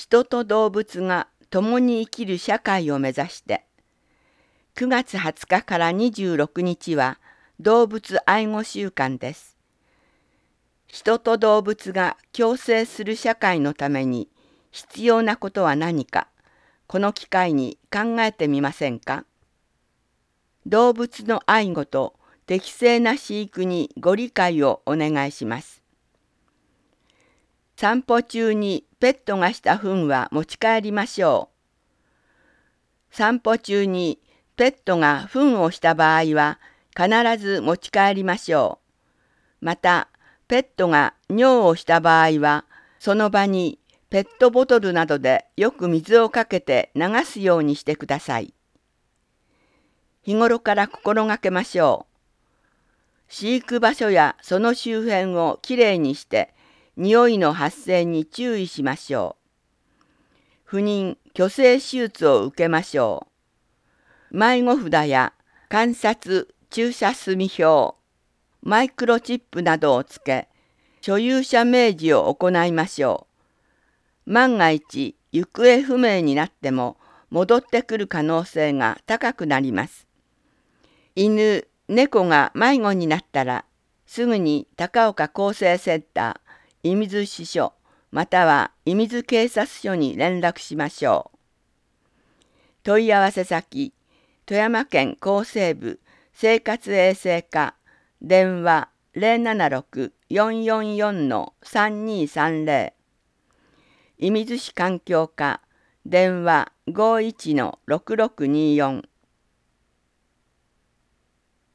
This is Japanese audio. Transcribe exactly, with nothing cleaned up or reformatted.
人と動物が共に生きる社会を目指して、くがつはつかからにじゅうろくにちは動物愛護週間です。人と動物が共生する社会のために必要なことは何か、この機会に考えてみませんか？動物の愛護と適正な飼育にご理解をお願いします。散歩中にペットがした糞は持ち帰りましょう。散歩中にペットが糞をした場合は必ず持ち帰りましょう。また、ペットが尿をした場合は、その場にペットボトルなどでよく水をかけて流すようにしてください。日頃から心がけましょう。飼育場所やその周辺をきれいにして、匂いの発生に注意しましょう。不妊・去勢手術を受けましょう。迷子札や観察駐車済表、マイクロチップなどをつけ、所有者明示を行いましょう。万が一、行方不明になっても戻ってくる可能性が高くなります。犬、猫が迷子になったら、すぐに高岡厚生センター、射水支所、または射水警察署に連絡しましょう。問い合わせ先、富山県厚生部生活衛生課、電話 ゼロななろく よんよんよん さんにさんゼロ、射水市環境課、電話 ごいち ろくろくにーよん